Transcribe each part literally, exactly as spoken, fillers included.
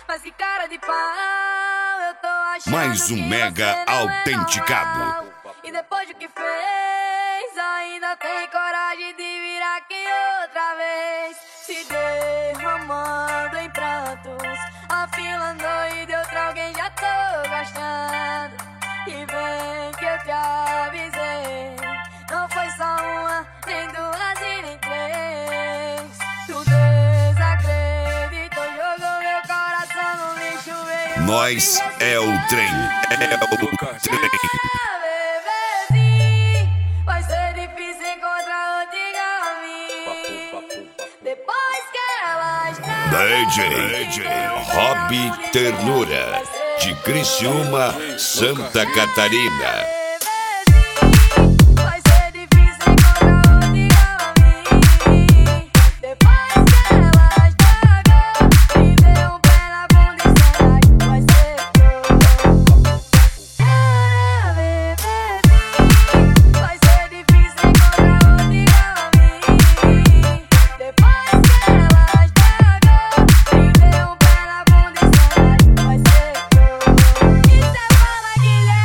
Mas que cara de pau, eu tô achando Mais um que mega você não é autenticado. normal. E depois do que fez, ainda tem coragem de vir aqui outra vez. Se derramando em prantos, afilando e de outra alguém já tô gostando. E vem que eu te avisei, não foi só uma, nem duas e nem três. Tu desacreditou, jogou meu coração no lixo, veio. Nós é o trem, é o trem. Bebezinho, vai ser difícil encontrar outra igual a mim. Depois que ela está D J, D J Rob Ternura, de Criciúma, Santa Catarina. vai ser difícil encontrar outra igual a mim. Depois que ela estragou e deu um pé na bunda e será que vai ser show? Bebezinho, vai ser difícil encontrar outra igual a mim. Depois que ela estragou e deu um pé na bunda e será que vai ser show? Isso é fala,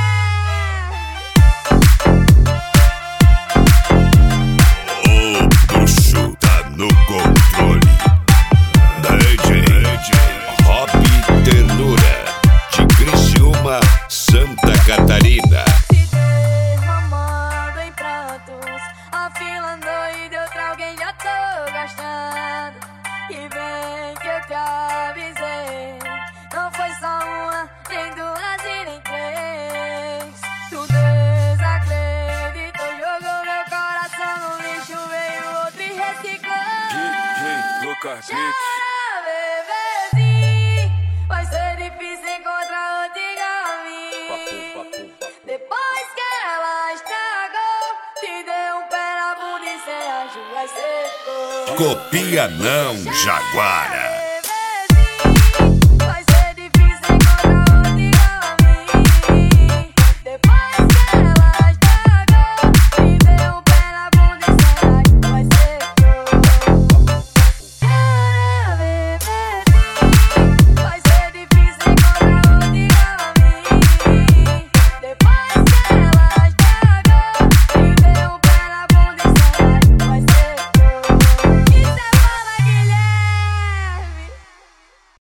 Guilherme. O bruxo tá no controle. D J, D J Rob Ternura, de Criciúma, Santa Catarina. Se derramando em prantos, afilando e de outra alguém já tô gastando. E vem que eu te avisei, não foi só uma, nem duas e nem três. Tu desacreditou, jogou meu coração no lixo, veio outro e reciclou. Chora, bebezinho, vai ser difícil encontrar outra igual a mim. Depois que ela estragou, te deu um pé na bunda e cê acha que vai ser gol. Copia não, Jaguara.